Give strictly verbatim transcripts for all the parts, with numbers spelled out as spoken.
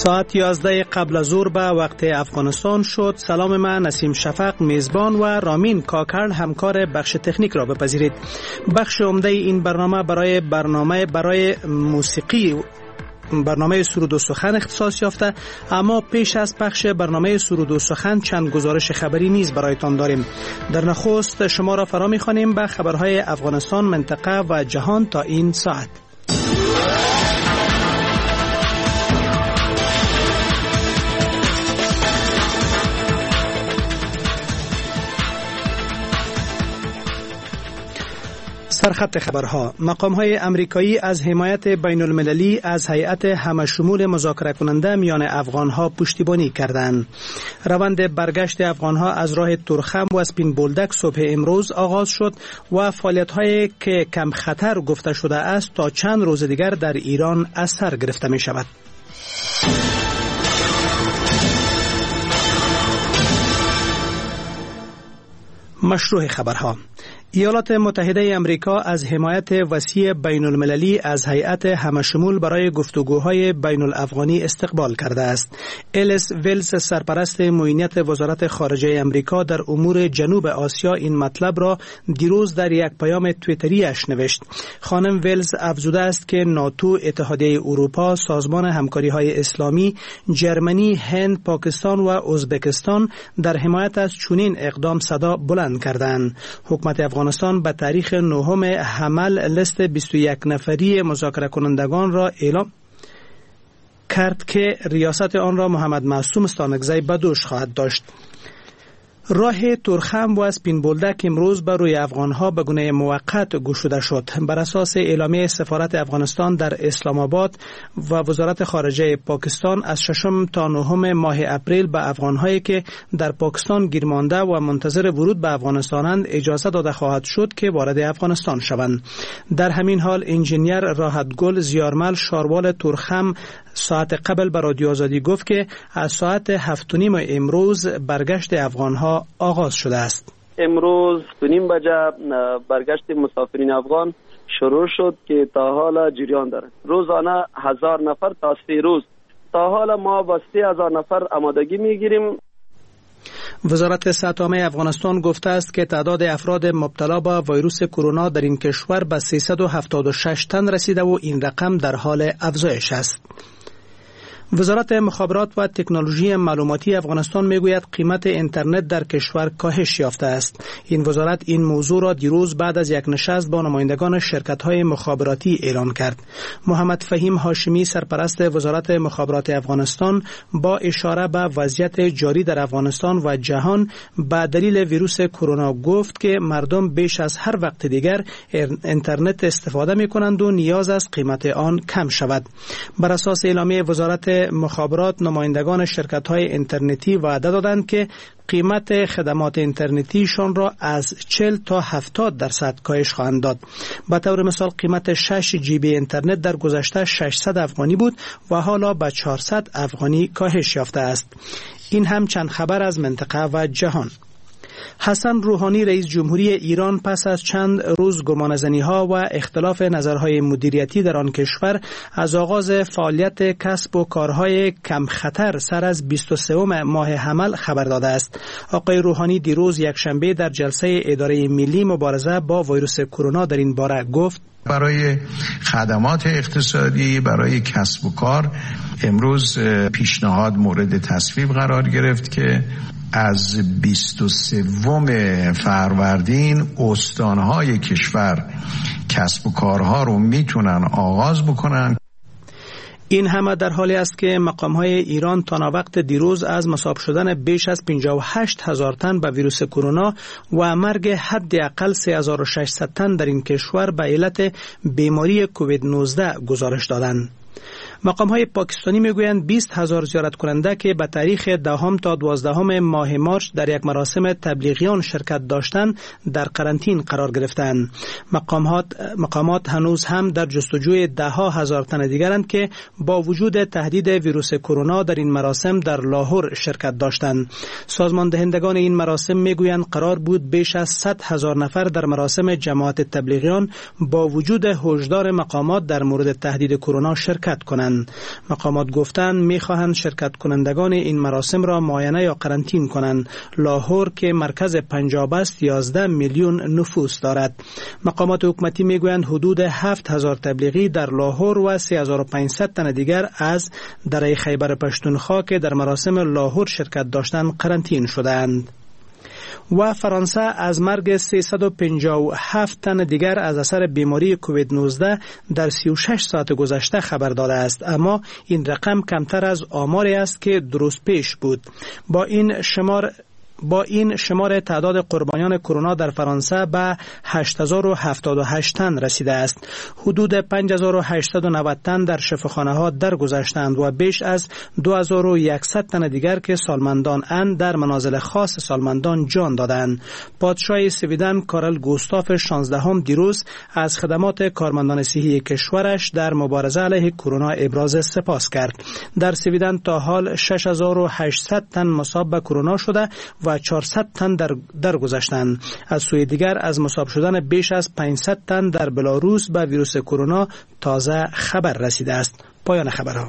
ساعت یازده قبل از ظهر به وقت افغانستان شد. سلام، من نسیم شفق میزبان و رامین کاکرن همکار بخش تکنیک را بپذیرید. بخش عمده این برنامه برای برنامه برای موسیقی برنامه سرود و سخن اختصاص یافته، اما پیش از پخش برنامه سرود و سخن چند گزارش خبری نیز برایتان داریم. در نخست شما را فرا می‌خوانیم به خبرهای افغانستان، منطقه و جهان تا این ساعت. سرخط خبرها: مقام‌های امریکایی از حمایت بین المللی از هیئت همشمول مذاکره کننده میان افغان‌ها پشتیبانی کردند. روند برگشت افغان‌ها از راه تورخم و اسپین بولدک صبح امروز آغاز شد و فعالیت‌هایی که کم خطر گفته شده است تا چند روز دیگر در ایران از سر گرفته می شود. مشروع خبرها: ایالات متحده امریکا از حمایت وسیع بین المللی از هیئت همشمول برای گفتگوهای بین الافغانی استقبال کرده است. الیس ویلز، سرپرست معینیت وزارت خارجه امریکا در امور جنوب آسیا، این مطلب را دیروز در یک پیام توییتری اش نوشت. خانم ویلز افزوده است که ناتو، اتحادیه اروپا، سازمان همکاری های اسلامی، جرمنی، هند، پاکستان و ازبکستان در حمایت از چنین اقدام صدا بلند کردند. حکومت افغانستان به تاریخ نهم حمل لیست بیست و یک نفری مذاکره کنندگان را اعلام کرد که ریاست آن را محمد معصوم استانکزی به دوش خواهد داشت. راه تورخم و اسپین بولدک امروز بر روی افغانها به گونه موقت گشوده شد. بر اساس اعلامیه سفارت افغانستان در اسلام آباد و وزارت خارجه پاکستان، از ششم تا نهم ماه اپریل به افغانهایی که در پاکستان گیر مانده و منتظر ورود به افغانستانند اجازه داده خواهد شد که وارد افغانستان شوند. در همین حال انجینیر راحتگل زیارمل، شاروال تورخم، ساعت قبل به رادیو آزادی گفت که از ساعت هفت و نیم امروز برگشت افغانها آغاز شده است. امروز دو نیم بجه برگشت مسافرین افغان شروع شد که تا حالا جریان دارد. روزانه هزار نفر تا سه روز. تا حالا ما با سه هزار نفر آمادگی میگیریم. وزارت صحت عامه افغانستان گفته است که تعداد افراد مبتلا به ویروس کرونا در این کشور به سیصد و هفتاد و شش تن رسیده و این رقم در حال افزایش است. وزارت مخابرات و تکنولوژی معلوماتی افغانستان میگوید قیمت اینترنت در کشور کاهش یافته است. این وزارت این موضوع را دیروز بعد از یک نشست با نمایندگان شرکت‌های مخابراتی اعلام کرد. محمد فهیم هاشمی، سرپرست وزارت مخابرات افغانستان، با اشاره به وضعیت جاری در افغانستان و جهان به دلیل ویروس کرونا گفت که مردم بیش از هر وقت دیگر اینترنت استفاده می‌کنند و نیاز است قیمت آن کم شود. بر اساس اعلامیه وزارت مخابرات، نمایندگان شرکت‌های اینترنتی وعده دادند که قیمت خدمات اینترنتیشان را از چهل تا هفتاد درصد کاهش خواهند داد. به طور مثال قیمت شش جی بی اینترنت در گذشته ششصد افغانی بود و حالا به چهارصد افغانی کاهش یافته است. این هم چند خبر از منطقه و جهان. حسن روحانی، رئیس جمهوری ایران، پس از چند روز گمانه‌زنی‌ها و اختلاف نظرهای مدیریتی در آن کشور، از آغاز فعالیت کسب و کارهای کم خطر سر از بیست و سوم ماه حمل خبر داده است. آقای روحانی دیروز یکشنبه در جلسه اداره ملی مبارزه با ویروس کرونا در این باره گفت: برای خدمات اقتصادی، برای کسب و کار امروز پیشنهاد مورد تصویب قرار گرفت که از بیست و سوم فروردین استانهای کشور کسب و کارها رو میتونن آغاز بکنن. این همه در حالی است که مقام‌های ایران تا وقت دیروز از مصاب شدن بیش از پنجاه و هشت هزار تن به ویروس کرونا و مرگ حداقل سه هزار و ششصد تن در این کشور به علت بیماری کووید نوزده گزارش دادند. مقام‌های پاکستانی میگویند بیست هزار زیارت کننده که به تاریخ دهم تا دوازدهم ماه مارس در یک مراسم تبلیغیان شرکت داشتند در قرنطینه قرار گرفتند. مقامات مقامات هنوز هم در جستجوی ده ها هزار تن دیگرند که با وجود تهدید ویروس کرونا در این مراسم در لاهور شرکت داشتند. سازمان دهندگان این مراسم میگویند قرار بود بیش از صد هزار نفر در مراسم جماعت تبلیغیان با وجود هشدار مقامات در مورد تهدید کرونا شرکت کنند. کنند. مقامات گفتند میخواهند شرکت کنندگان این مراسم را معاینه یا قرنطین کنند. لاهور که مرکز پنجاب است یازده میلیون نفوس دارد. مقامات حکومتی میگویند حدود هفت هزار تبلیغی در لاهور و سه هزار و پانصد تن دیگر از دره خیبر پشتونخوا که در مراسم لاهور شرکت داشتند قرنطین شدند. و فرانسه از مرگ سیصد و پنجاه و هفت تن دیگر از اثر بیماری کووید نوزده در سی و شش ساعت گذشته خبر داده است، اما این رقم کمتر از آماری است که درست پیش بود. با این شمار با این شمار تعداد قربانیان کرونا در فرانسه به هشت هزار و هفتاد و هشت تن رسیده است. حدود پنج هزار و هشتصد و نود تن در شفاخانه ها درگذشتند و بیش از دو هزار و صد تن دیگر که سالمندان اند در منازل خاص سالمندان جان دادند. پادشاه سویدن کارل گوستاف شانزدهم دیروز از خدمات کارمندان صحی کشورش در مبارزه علیه کرونا ابراز سپاس کرد. در سویدن تا حال شش هزار و هشتصد تن مصاب به کرونا شده و چهارصد تن در درگذشتند. از سوی دیگر از مصاب شدن بیش از پانصد تن در بلاروس به ویروس کرونا تازه خبر رسیده است. پایان خبرها.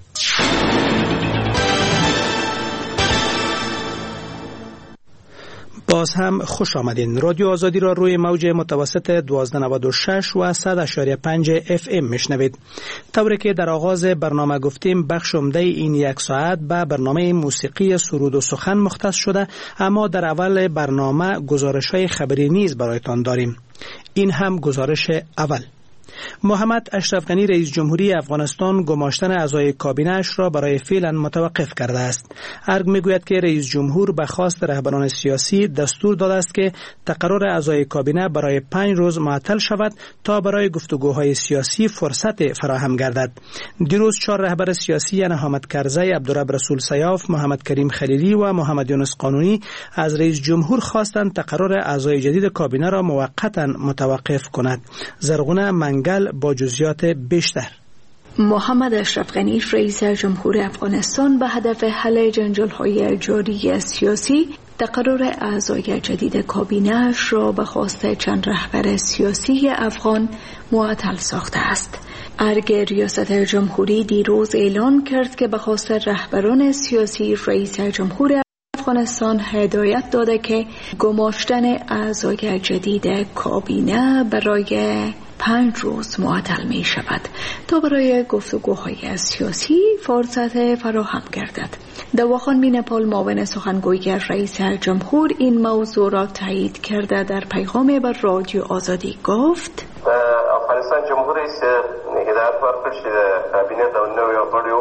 باز هم خوش آمدین. رادیو آزادی را روی موج متوسط دوازده نود و شش و صد اشاری پنج اف ام میشنوید. طوری که در آغاز برنامه گفتیم بخش عمده این یک ساعت به برنامه موسیقی سرود و سخن مختص شده، اما در اول برنامه گزارش های خبری نیز برایتان داریم. این هم گزارش اول. محمد اشرف غنی رئیس جمهوری افغانستان گماشتن اعضای کابینه‌اش را برای فعلا متوقف کرده است. ارگ میگوید که رئیس جمهور به خواست رهبران سیاسی دستور داده است که تقرر اعضای کابینه برای پنج روز معطل شود تا برای گفتگوهای سیاسی فرصت فراهم گردد. دیروز چهار رهبر سیاسی یعنی حامد کرزی، عبدالرب رسول سیاف، محمد کریم خلیلی و محمد یونس قانونی از رئیس جمهور خواستند تقرر اعضای جدید کابینه را موقتا متوقف کند. زرغونه منگل با جزئیات بیشتر. محمد اشرف غنی رئیس جمهور افغانستان به هدف حل جنجال‌های جاری سیاسی تقرر اعضای جدید کابینه‌اش را به خواست چند رهبر سیاسی افغان معطل ساخته است. ارگ ریاست جمهوری دیروز اعلان کرد که به خواست رهبران سیاسی رئیس جمهور افغانستان هدایت داده که گماشتن اعضای جدید کابینه برای پنج روز معطل می شود تا برای گفتگوهای سیاسی فرصت فراهم گردد. دواخان مینپال معاون سخنگوی رئیس جمهور این موضوع را تایید کرده در پیغام بر رادیو آزادی گفت: افغانستان جمهوری است هدایت ورکړل چې د کابینه د نویو غړیو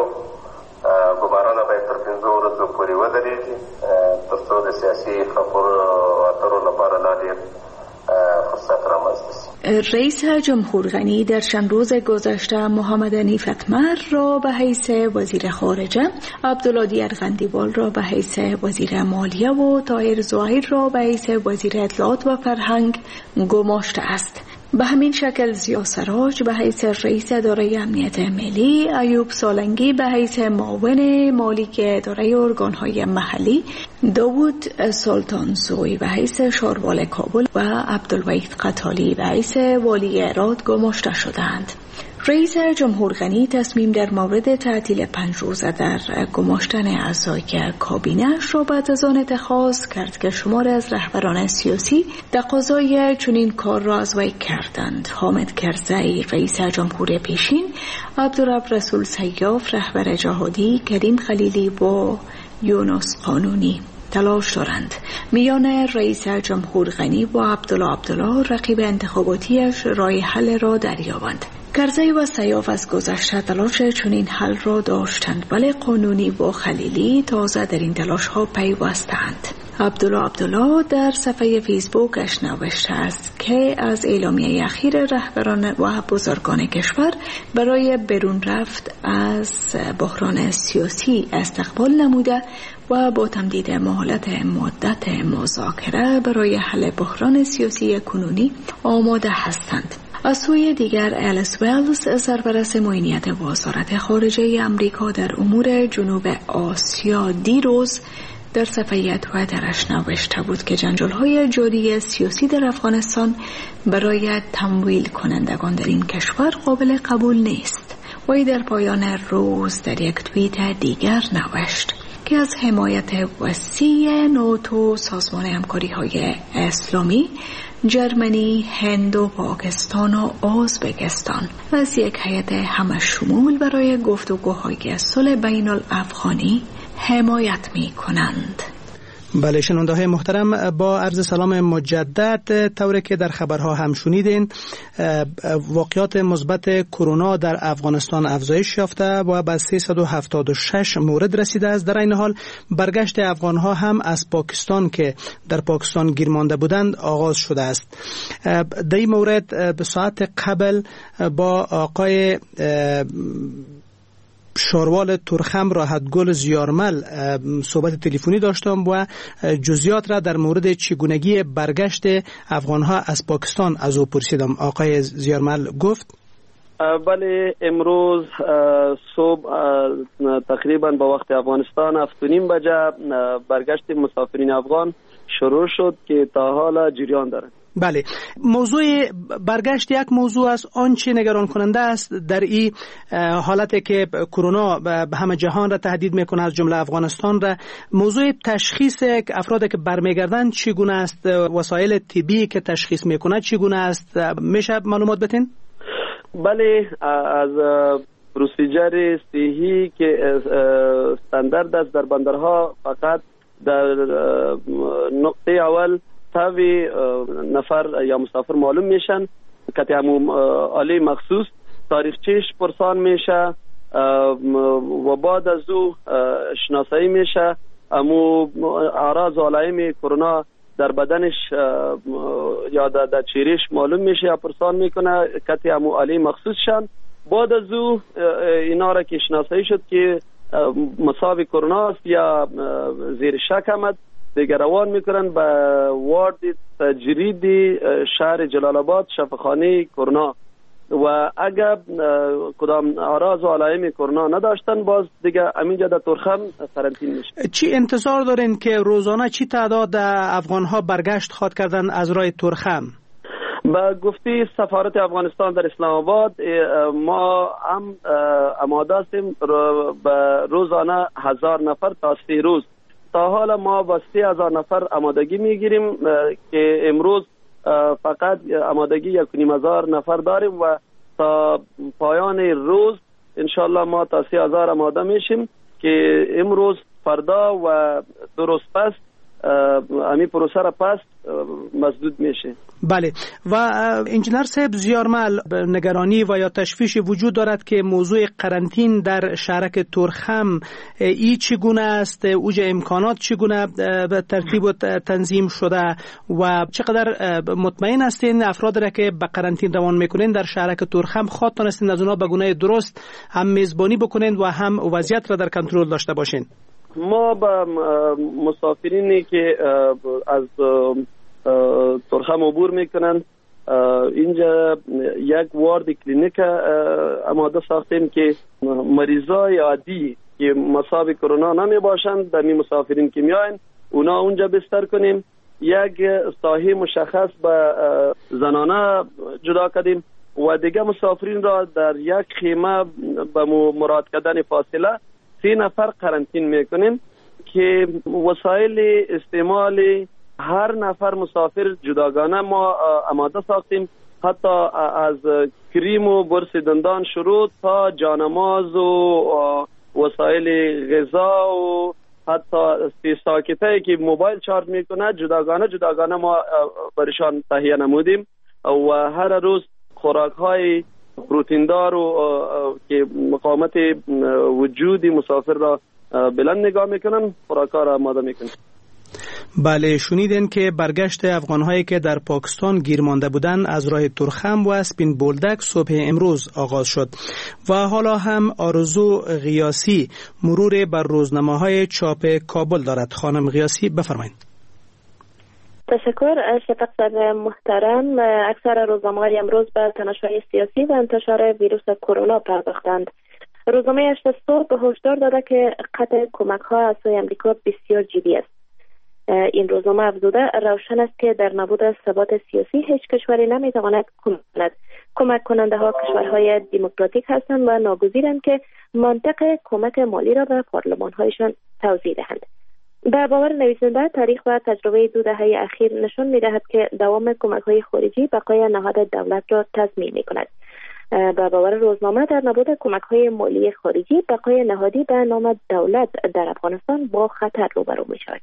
ګمارنه باید تر پنځو ورځو پورې ودرېږي تر څو د سیاسي خبرو اترو لپاره لا ډېر فرصت رامنځته شي. رئیس جمهور غنی در چند روز گذشته محمد حنیف اتمر را به حیث وزیر خارجه، عبدالله دیرغندیوال را به حیث وزیر مالیه و طاهر ظاهر را به حیث وزیر اطلاعات و فرهنگ گماشته است. به همین شکل ضیا سراج به حیث رئیس اداره امنیت ملی، ایوب سالنگی به حیث معاون مالی اداره ارگان‌های محلی، داوود سلطانزوی به حیث شاروال کابل و عبدالوحید قتالی به حیث والی هرات گماشته شدند. رئیس جمهور غنی تصمیم در مورد تعطیل پنج روزه در گماشتن اعضای کابینه‌اش را بعد از آن اتخاذ کرد که شمار از رهبران سیاسی تقاضای چنین کار را از وی کردند. حامد کرزی رئیس جمهور پیشین، عبدالرب رسول سیاف رهبر جهادی، کریم خلیلی و یونس قانونی تلاش دارند میان رئیس جمهور غنی و عبدالله عبدالله رقیب انتخاباتیش راه حل را دریابند. کرزی و سیاف از گذشته تلاش چنین حل را داشتند، ولی قانونی و خلیلی تازه در این تلاش ها پیوستند. عبدالله عبدالله در صفحه فیسبوکش نوشته است که از اعلامیه اخیر رهبران و بزرگان کشور برای برون رفت از بحران سیاسی استقبال نموده و با تمدید مهلت مدت مذاکره برای حل بحران سیاسی کنونی آماده هستند. از سوی دیگر الیس ویلز سرپرست معینیت وزارت خارجه امریکا در امور جنوب آسیا دیروز در صفحه توییترش نوشته بود که جنجال‌های جاری سیاسی در افغانستان برای تمویل کنندگان در این کشور قابل قبول نیست. وی در پایان روز در یک توییت دیگر نوشت که از حمایت وسیع ناتو، سازمان همکاری های اسلامی، جرمنی، هند و پاکستان و ازبکستان از یک هیئت همشمول برای گفتگوهای صلح بین الافغانی حمایت می کنند. بله شنونده های محترم، با عرض سلام مجدد، طوری که در خبرها هم شنیدین واقعات مثبت کرونا در افغانستان افزایش یافته و به سیصد و هفتاد و شش مورد رسیده است. در این حال برگشت افغان ها هم از پاکستان که در پاکستان گیر مانده بودند آغاز شده است. در این مورد به ساعت قبل با آقای شاروال ترخم راحتگل زیارمل صحبت تلفنی داشتم و جزئیات را در مورد چگونگی برگشت افغانها از پاکستان از او پرسیدم. آقای زیارمل گفت بله، امروز صبح تقریبا با وقت افغانستان هفت و نیم بجه برگشت مسافرین افغان شروع شد که تا حالا جریان دارد. بله، موضوع برگشت یک موضوع است. آنچه نگران کننده است در این حالتی که کرونا به همه جهان را تهدید میکنه از جمله افغانستان را، موضوع تشخیص افرادی که برمیگردند چگونه است؟ وسایل طبی که تشخیص میکنه چگونه است؟ میشه معلومات بدین؟ بله، از پروسیجر صحی که استاندارد است در بندرها فقط در نقطه اول تاوی نفر یا مسافر معلوم میشن که همون آله مخصوص تاریخچهش پرسان میشه و بعد از او شناسایی میشه. امو اعراض و علائم کرونا در بدنش یا در چهرهش معلوم میشه یا پرسان میکنه که همون آله مخصوص شن. بعد از او اینا را که شناسایی شد که مصاب کرونا است یا زیر شک آمد، دیگر روان میکنن به وارد تجریدی شهر جلال آباد شفاخانه کرونا و اگر کدام اعراض و علائم کرونا نداشتن باز دیگه همینجا در ترخم قرنطینه میشه. چی انتظار دارین که روزانه چی تعداد افغان ها برگشت خواهد کردن از راه ترخم؟ با گفته سفارت افغانستان در اسلام آباد ما هم آماده هستیم به روزانه هزار نفر تا سی روز. تا حالا ما با سه هزار نفر آمادگی میگیریم که امروز فقط آمادگی یک و نیم هزار نفر داریم و تا پایان روز انشالله ما تا سه هزار آماده میشیم که امروز فردا و درست پس امی پروسه را پس مسدود میشه. بله، و انجینر صاحب زیارمل، نگرانی و یا تشویش وجود دارد که موضوع قرنطین در شهرک ترخم ای چگونه است؟ اوج امکانات چگونه به ترتیب و تنظیم شده و چقدر مطمئن هستین افراد را که به قرنطین روان میکنین در شهرک ترخم خواهتان هستین از اونا به گونه درست هم میزبانی بکنین و هم وضعیت را در کنترل داشته باشین؟ ما با مسافرینی که از ترخم عبور میکنن اینجا یک وارد کلینیک آماده ساختیم که مریضای عادی که مصاب کرونا نمی باشند در این مسافرین که میاین اونا اونجا بستر کنیم. یک ساحه مشخص به زنانه جدا کردیم و دیگه مسافرین را در یک خیمه به مراد کردن فاصله سی نفر قرنطین میکنیم که وسایل استعمال هر نفر مسافر جداگانه ما آماده ساختیم، حتی از کریم و برس دندان شروع تا جانماز و وسایل غذا و حتی سی ساکته که موبایل چارج میکنه جداگانه جداگانه ما برشان تهیه نمودیم و هر روز خوراک های پروتین دار و که مقاومت وجود مسافر را بلند نگاه میکنن خوراک ها را آماده میکنن. بله، شنیدین که برگشت افغان‌هایی که در پاکستان گیر مانده بودند از راه ترخم و اسپین بولدک صبح امروز آغاز شد و حالا هم آرزو غیاسی مرور بر روزنامه‌های چاپ کابل دارد. خانم غیاسی بفرمایید. تشکر شفق محترم. اکثر روزنامه‌های امروز به تنش‌های سیاسی و انتشار ویروس کرونا پرداختند. روزنامه هشت صبح هشدار داده که قطع کمک‌ها از سوی امریکا بسیار جدی است. این روزنامه افزوده روشن است که در نبود ثبات سیاسی هیچ کشوری نمیتواند کمک کند. کمک کننده ها کشورهای دموکراتیک هستند و ناگزیرند که منطق کمک مالی را به پارلمان هایشان توضیح دهند. به باور نویسنده تاریخ و تجربه دو دهه اخیر نشان می‌دهد که دوام کمک‌های خارجی بقای نهاد دولت را تضمین می‌کند. به باور روزنامه در نبود کمک‌های مالی خارجی بقای نهادی به نام دولت در افغانستان با خطر روبرو می‌شود.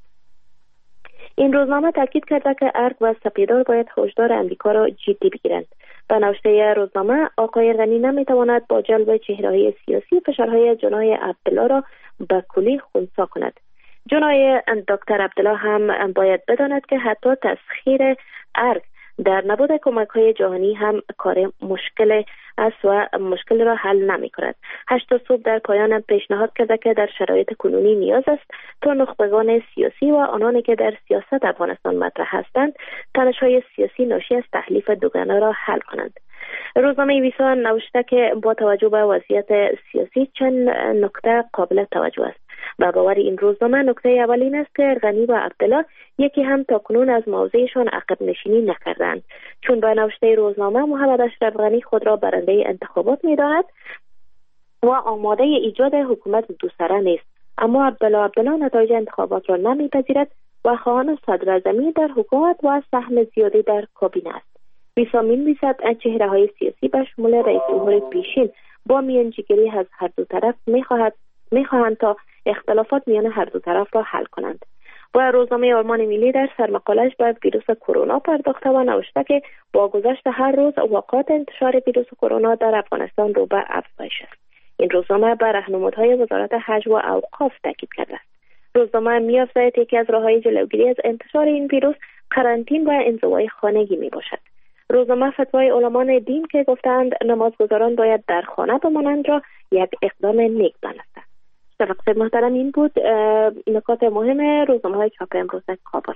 این روزنامه تاکید کرده که ارگ و سپیدار باید هشدار امریکا را جدی بگیرند. به نوشته روزنامه آقای غنی نمی‌تواند با جلب چهره‌های سیاسی فشارهای جنای عبدالله را به کلی خنثی کند. جنای دکتر عبدالله هم باید بداند که حتی تسخیر ارگ در نبود کمک‌های جهانی هم کار مشکل است و مشکل را حل نمی‌کند. هشت صبح در پایان پیشنهاد کرده که در شرایط کنونی نیاز است تا نخبگان سیاسی و آنانی که در سیاست افغانستان مطرح هستند تنش‌های سیاسی ناشی از تحلیف دوگانه را حل کنند. روزنامه ویسا نوشته که با توجه به وضعیت سیاسی چند نکته قابل توجه است. به باور این روزنامه نکته اول این است که غنی و عبدالله یکی هم تاکنون از موضعشان عقب نشینی نکردند، چون به نوشته روزنامه محمد اشرف غنی خود را برنده انتخابات می‌داند و آماده ایجاد حکومت دو سره نیست، اما عبدالله عبدالله نتایج انتخابات را نمی‌پذیرد و خواهان صدراعظمی در حکومت و سهم زیادی در کابینه است. ویسا می‌نویسد چهره‌های سیاسی به شمول رئیس جمهور پیشین با میانجیگری از هر دو طرف می‌خواهد می‌خواهند تا اختلافات میان هر دو طرف را حل کنند. و روزنامه آرمان ملی در سرمقاله‌اش به ویروس کرونا پرداخته و نوشته که با گذشت هر روز واقعات انتشار ویروس کرونا در افغانستان رو به افزایش است. این روزنامه بر راهنمودهای وزارت حج و اوقاف تاکید کرده است. روزنامه می‌افزاید یکی از راه‌های جلوگیری از انتشار این ویروس قرنطینه و انزوای خانگی میباشد. روزنامه فتوای علمان دین که گفتند نمازگزاران باید در خانه بمانند را یک اقدام نیک دانسته. شنوندگان محترم، این بود نکات مهم روزنامه‌های چاپ امروز کابل.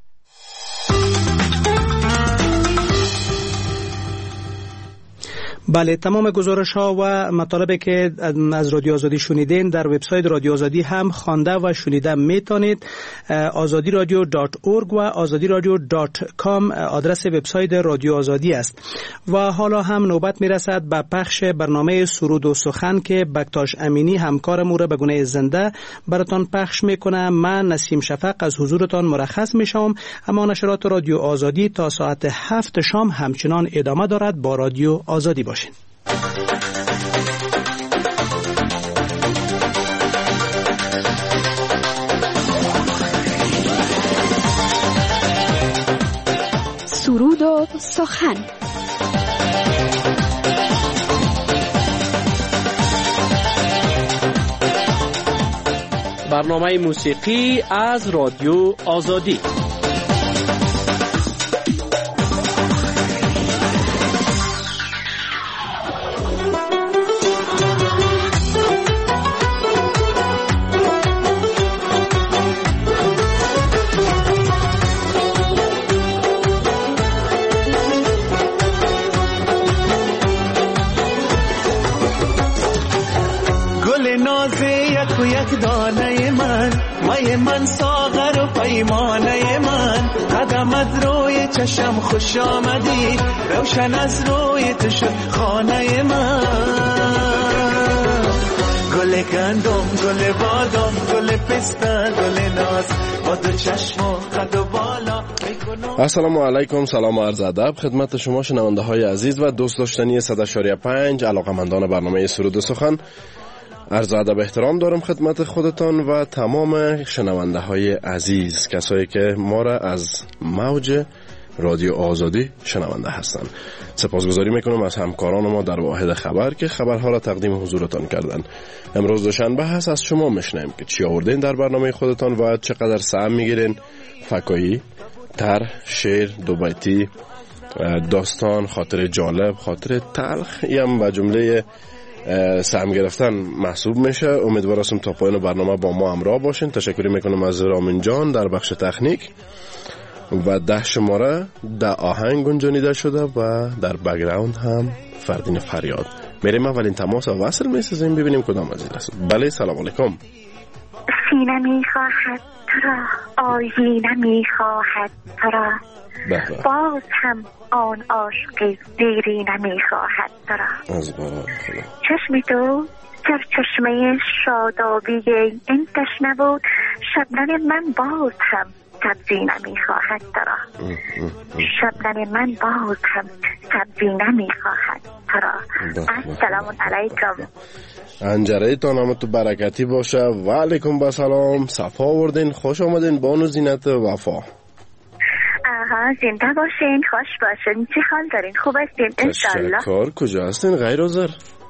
بله، تمام گزارش ها و مطالبی که از رادیو آزادی شنیدین در وبسایت رادیو آزادی هم خوانده و شنیده میتونید. آزادی رادیو دات اورگ و آزادی رادیو دات کام آدرس وبسایت رادیو آزادی است. و حالا هم نوبت میرسد به پخش برنامه سرود و سخن که بکتاش امینی همکارم را به گونه زنده براتان پخش میکنه. من نسیم شفق از حضورتان مرخص میشم، اما نشرات رادیو آزادی تا ساعت هفت شام همچنان ادامه دارد. با رادیو آزادی باشید. سرود و سخن. برنامه موسیقی از رادیو آزادی. یک دانه من مای من ساغر و پیمانه من قدم از روی چشم خوش آمدی روشن از روی تو شد خانه من گل گندم گل بادم گل پسته گل ناز با دو چشم و قد و بالا. السلام علیکم، سلام و عرض ادب خدمت شما شنونده های عزیز و دوست داشتنی صد و شش پنج علاقمندان برنامه سرود و سخن. عرض ادب احترام دارم خدمت خودتان و تمام شنونده های عزیز، کسایی که ما را از موج رادیو آزادی شنونده هستند. سپاسگزاری میکنم از همکاران ما در واحد خبر که خبرها را تقدیم حضورتان کردن. امروز دوشنبه هست، از شما میشنیم که چی آوردین در برنامه خودتان و چقدر سهم میگیرین. فکایی، طرح، شعر، دو بیتی، داستان، خاطر جالب، خاطر تلخ یم و جمله سهم گرفتن محسوب میشه. امیدوار هستم تا پایان برنامه با ما همراه باشین. تشکر میکنم از رامین جان در بخش تکنیک و ده شماره ده آهنگ گنجانیده شده و در بک‌گراند هم فردین فریاد. میریم اولین تماس و وصل میسازیم ببینیم کدام از این است. بله، سلام علیکم. سینه میخواهد تو را آیینه میخواهد تو را باز هم آن عاشق دیرینه میخواهد تو را چشم تو در چشمه شادابی این تشنه بود شبنم من باز هم سبزی نمیخواهد تو را شبنم من باز هم سبزی نمیخواهد تو را. السلام علیکم. انجره تان هم تو برکتی باشه. و علیکم بسلام. صفا آوردین. خوش آمدین بانو زینت وفا. آها زنده باشین خوش باشین. چی حال دارین؟ خوب هستین انشالله؟ تشکر. کجا هستین غیر حاضر؟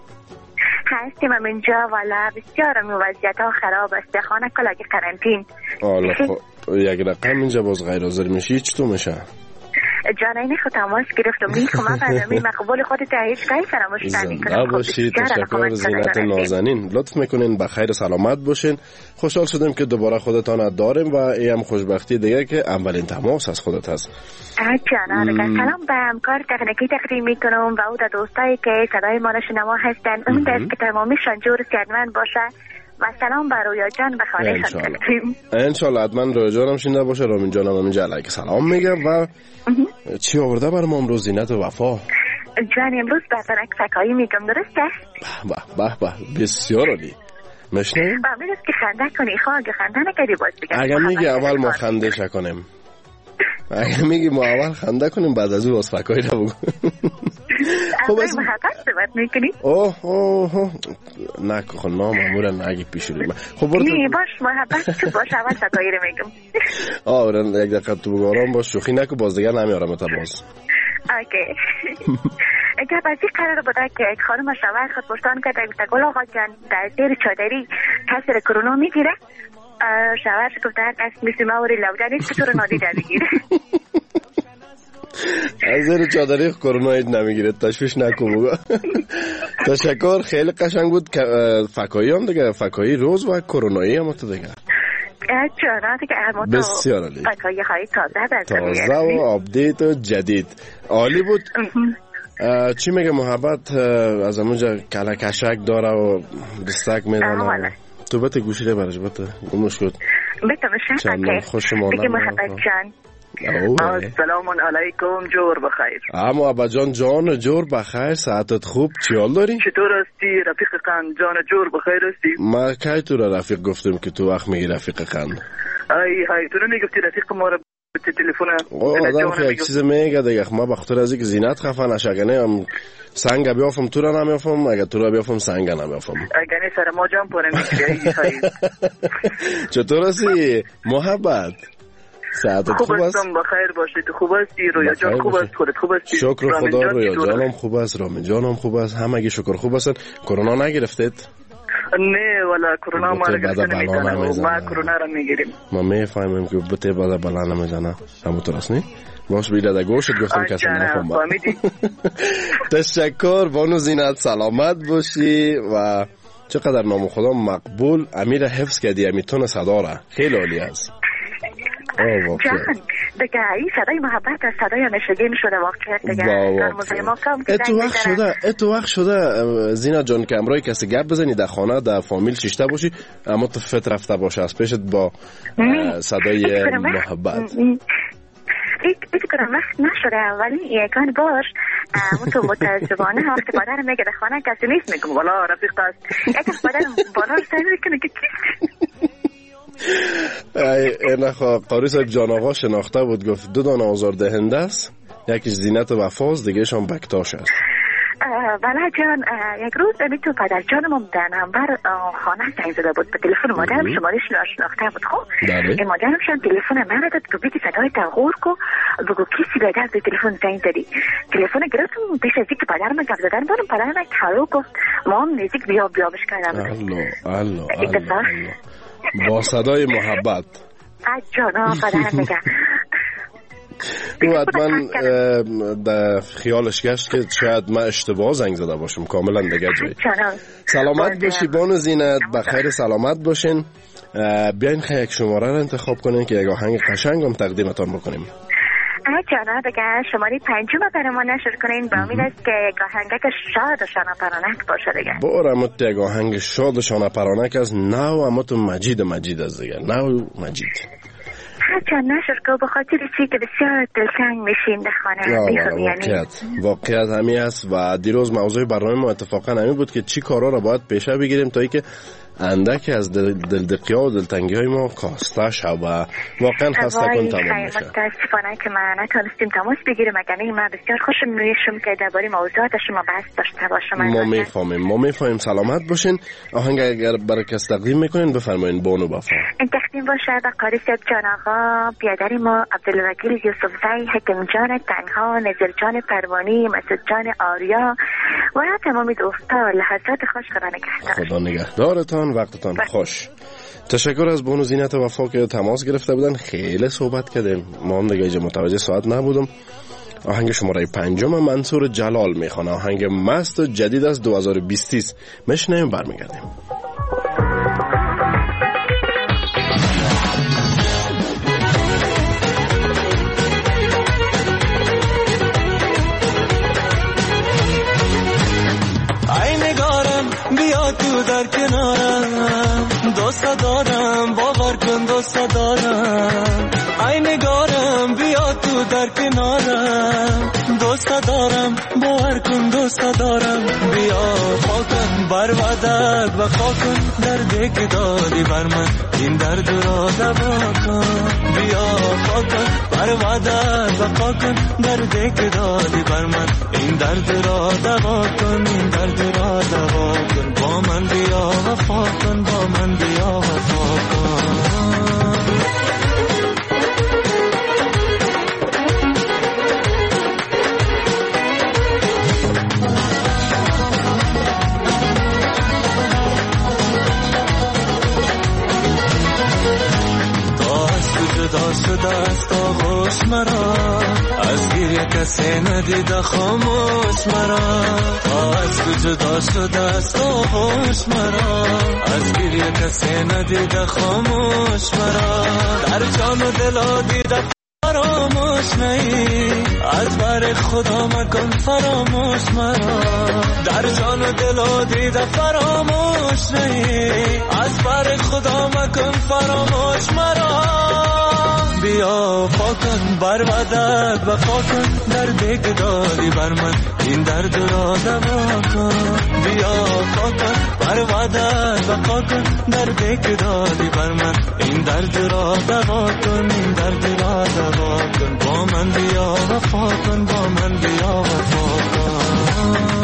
هستیم هم اینجا والا بسیار هم وضعیت ها خراب است خانه کلاگی قرنطین. آلا خب یک رقم اینجا باز غیر حاضر میشی چطور میشه؟ جان این خود تماس گرفتم این خمه برنامه مقبول خودت هیچ گاهی فراموش نمیکنم. زنده باشید. تشکر زینت نازنین. لطف میکنین بخیر سلامت باشین. خوشحال شدیم که دوباره خودتان داریم و این هم خوشبختی دیگه که اولین تماس از خودت هست. جان سلام به همکار تکنیکی تقدیم میکنم و او دوستایی که صدای ما را شنوا هستن. امید است که تمامیشان جور صحتمند باشه و سلام بر رویا جان به خانهشان تقدیم. انشالله حتما رویا جانم شنیده باشه. رامین جانم همینجا علیک سلام میگم. و چی آورده برام امروز زینت و وفا؟ جان امروز براتون فکایی میگم درسته؟ به به به بسیار عالی. مشنویم؟ با امید است که خنده کنی. خواه اگه خنده نکردی باز بگم. اگه میگی اول ما خنده شکنیم اگه میگی ما اول خنده کنیم بعد از او از فکایی رو بگو. خب از محبت صحبت میکنی؟ اوه اوه نکو خب نام امورا نگی پیش روی من. خب برد نی باش محبت تو باش اول فکایی رو میگم. آره یک دقیقه تو بگارم باش شوخی نکو باز دیگر نمیارم تا باز. اوکی. اگر بازی قرار بوده که خانم شوهر خود پرسان کرده گفته گل آقا جان در زیر چادری کسی کرونا میگیره؟ شوهر گفته هر کس مثل ما وری لوده نیست که تو رو نادیده بگیره. از زیر چادری کرونا هیچ نمیگیره تشویش نکن بگو. تشکر خیلی قشنگ بود. فکایی هم دیگه فکایی روز و کرونایی هم تو دیگه جانا دیگه بسیار عالی. فکایی های تازه تازه و آپدیت و جدید عالی بود. چی میگه محبت از همونجا کله کشک داره و دستک میدنه تو بته گوشی ده برش بته گمش کد بته مشه خوش مانم بگه محبت جان. السلام علیکم جور بخیر. اما ابا جان جان جور بخیر ساعتت خوب چی حال داری؟ چطور هستی رفیق قند جان جور بخیر هستی؟ ما کی تو را رفیق گفتم که تو وقت میگی رفیق قند ای های تو نمیگفتی رفیق ما را به تلفن آدم خیلی یک چیز میگه دیگه ما بخاطر از اینکه زینت خفن اشگنه هم سنگ بیافم تو را نمیافم اگه تو را بیافم سنگ نمیافم اگه سر ما جام پره میگیری های چطور هستی محبت؟ ساعتت خوب است؟ خوب بخیر باشی. تو خوب هستی؟ رویا جان خوب است؟ خودت خوب هستی؟ شکر خدا. رویا جانم خوب است. رامین جانم خوب است. همگی شکر خوب هستن. کرونا نگرفتید؟ نه والا کرونا ما رو گرفته نمیزنه. ما کرونا رو میگیریم. ما میفهمیم که بته بعد بلا نمیزنه. همونطور است نه؟ باش بیله در گوشت گفتم کسی نفهم با. تشکر بانو زینت سلامت باشی و چقدر نام خدا مقبول. امیر حفظ کردی امیتون صدا را خیلی عالی است. جان دیگه این صدای محبت از صدای نشگین شده واقعیت دیگه در موزه ما کم که اتو وقت شده اتو وقت شده زینا جان که امروی کسی گپ بزنی در خانه در فامیل شیشته باشی اما تو فت رفته باشه از پیشت با صدای محبت این کنم وقت نشده ولی یکان باش تو متاسفانه وقتی پادر میگه در خانه کسی نیست میگم والا رفیق است یکی پادر بالا رو سعی میکنه که این خواه قاری صاحب جان آقا شناخته بود گفت دو دانه آزار دهنده است یکیش زینت وفاست دیگه شان بکتاش است. بله جان یک روز امی تو پدر جانم در نمبر خانه زنگ زده بود به تلفن مادرم شمارش ناشناخته بود. خب این مادرم شان تلفن من داد که بگی صدای تغور کو بگو کسی به در به تلفن زنگ زدی تلفن گرفتم پیش از اینکه پدرم گپ زدن دارم پدرم یک حالو گفت ما هم نزدیک بیا بیا بش کردم. الله الله الله با صدای محبت جانا پدرم میگه او حتما در خیالش گشت که شاید من اشتباه زنگ زده باشم کاملا دیگه جایی. سلامت باشی بانو زینت بخیر سلامت باشین. بیاین خیلی یک شماره رو انتخاب کنین که یک آهنگ قشنگ هم تقدیمتان بکنیم. جانا دیگه شماره پنجم برای ما نشر کنین با امید است که یک آهنگ که شاد و شانه پرانک باشه دیگه. باره اما یک آهنگ شاد و شانه پرانک از نو اما تو مجید مجید از دیگه نو مجید هرچند نشد که به خاطر چی که بسیار دلتنگ میشیم در خانه بیخوام. واقعیت واقعیت همین است و دیروز موضوع برنامه ما اتفاقا همین بود که چی کارا را باید پیشه بگیریم تا اینکه اندکی از دلدقی‌ها و دلتنگی‌های ما کاسته شد و واقعا خسته کن تمام میشه. متاسفانه که ما نتونستیم تماس بگیریم، اگر ما بسیار خوشم میشم که درباره موضوعات شما بحث داشته باشم. ما میفهمیم ما میفهمیم سلامت باشین. آهنگ اگر برای کس تقدیم میکنین بفرمایین. بانو وفا این تقدیم باشه به قاری صاحب جان آقا، بیادری ما عبدالوکیل یوسفزی، حکم جان تنها، نزل جان پروانی، مسعود جان آریا و تمامی دوستا. لحظات خوش خدا نگهدار. خدا نگهدارتان، وقتتان خوش. تشکر از بانو زینت وفا که تماس گرفته بودن. خیلی صحبت کردیم، ما هم دیگه متوجه ساعت نبودم. آهنگ شماره پنجم منصور جلال میخوانه. آهنگ مست و جدید از دو هزار و بیست است. میشنویم برمیگردیم. بیا تو در کنارم، دوست دارم، باور کن دوست دارم. ای نگارم بیا تو در کنارم، دوست دارم، باور کن دوست دارم. بیا خاکن بر ودک و خاکن دردی که دادی بر من، این درد را دوا کن. بیا خاکن بر ودک و خاکن دردی که دادی بر من، این درد را دوا کن، این درد را دوا کن. با من بیا وفا کن، با من بیا وفا کن. جدا شده است آغوش مرا، از گریه کسی ندیده خاموش مرا. از تو جدا شده است آغوش مرا، از گریه کسی ندیده خاموش مرا. در جان و دل دیده فراموش نی، از بر خدا مکن فراموش مرا. در جان و دل دیده فراموش نی، از بر خدا مکن فراموش مرا. بیا فاکن بر ودک و فاکن دردی که دادی بر من، این درد را دوا کن. بیا فاکن بر ودک و فاکن دردی که دادی بر من، این درد را دوا کن، این درد را دوا کن. با من بیا وفا کن، با من بیا وفا کن.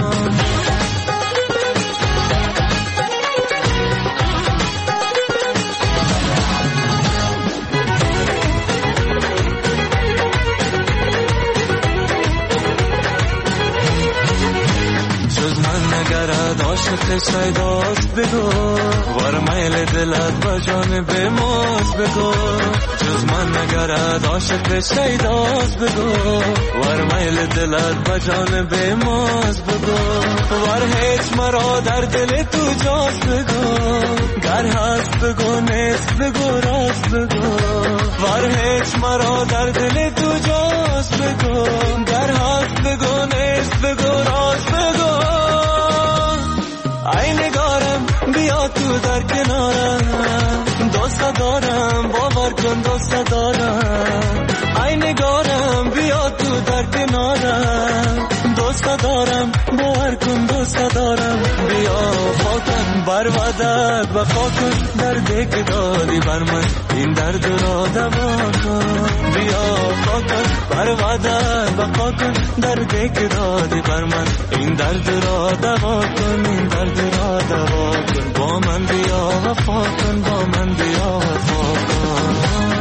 عاشق شیداست بگو، ور میل دلت با جان به موز بگو. جز من نگرد عاشق شیداست بگو، ور میل دلت با جان به موز بگو. ور هیچ مرا در دل تو جاست بگو، گر هست بگو نیست بگو راست بگو. ور هیچ مرا در دل تو جاست بگو، گر هست بگو نیست بگو راست بگو. ای نگارم بیا تو در کنارم، دوست دارم، باور کن دوست دارم. ای نگارم بیا تو در کنارم، دوست دارم، باور کن دوست دارم. بیا خاکن بر ودک و خاکن دردی که دادی بر من، این درد را دوا کن. بیا خاکن بر ودک و خاکن دردی که دادی بر من، این درد را دوا کن، این درد را دوا کن. با من بیا وفا کن، با من بیا وفا کن.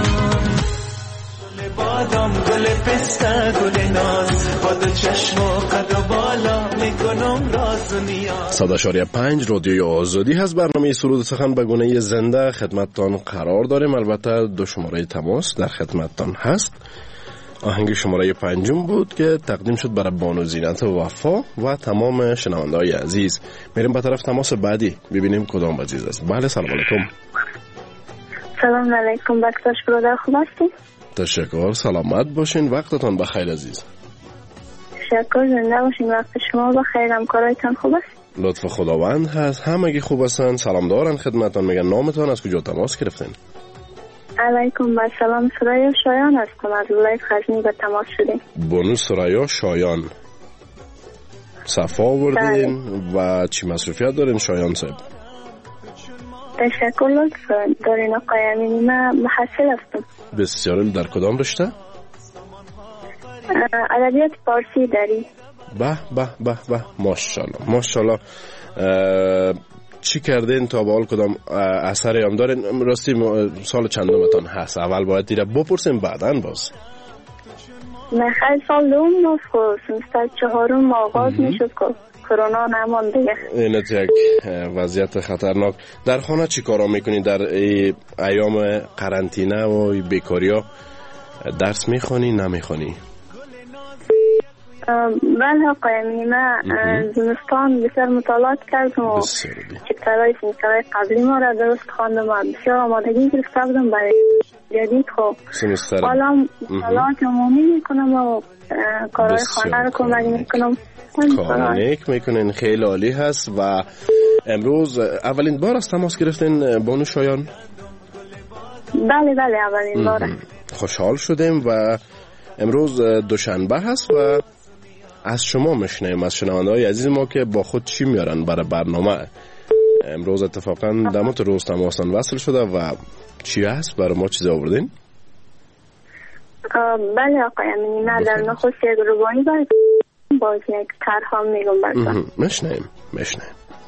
گل بادام، گل پسته، گل ناز، با دو چشم و قد و بالا میکنم راز و نیاز. صد و شش پنج رادیوی آزادی هست. برنامه سرود سخن به گونه زنده خدمتتان قرار داریم. البته دو شماره تماس در خدمتتان هست. آهنگ شماره پنجم بود که تقدیم شد برای بانو زینت وفا و تمام شنونده‌های عزیز. میریم به طرف تماس بعدی ببینیم کدام عزیز است. بله سلام علیکم. سلام علیکم بکتاش برادر، خوب هستین؟ تشکر، سلامت باشین، وقتتان بخیر عزیز. تشکر، زنده باشین، وقت شما بخیر، همکارایتان خوب است؟ لطف خداوند هست، همگی خوب هستن، سلام دارن خدمتتان. میگن نامتان، از کجا تماس گرفتین؟ علیکم و سلام. سرایا شایان هستم از ولایت غزنی به تماس شدیم. بانو سرایا شایان صفا آوردین و چی مصروفیت دارین شایان صاحب؟ تشکر لطفا دارین آقای امینی. من محصل هستم. بسیار. در کدام رشته؟ ادبیات فارسی داری. به به به به ماشاءالله ماشاءالله. چی کردین تا به حال کدام اثری هم دارین؟ راستی سال چندمتان هست؟ اول باید دیره بپرسیم بعداً باز. نه خیلی سال دوم نفت سمستر چهارم آغاز میشد که کرونا نمان دیگه. این یک وضعیت خطرناک. در خانه چی کارا میکنی در ایام قرنطینه و بیکاری ها؟ درس میخوانی نمیخوانی؟ بله آقای امینی، من زمستان بسیار مطالعات کردم و چپترهای سمسترهای قبلی ما را درست خواندم و بسیار آمادگی گرفته بودم برای جدید. خب حالا مطالعات عمومی میکنم و کارهای خانه رو کمک میکنم. کار نیک میکنین، خیلی عالی هست. و امروز اولین بار از تماس گرفتین بانو شایان؟ بله بله اولین بار. خوشحال شدیم و امروز دوشنبه هست و از شما میشنیم، از شنونده های عزیز ما که با خود چی میارن برای برنامه. امروز اتفاقا دمت روز تماسان وصل شده و چی هست برای ما چیز آوردین؟ بله آقای امینی، من در نخست یک روبانی باید باز یک ترها میگم برسن. میشنیم میشنیم.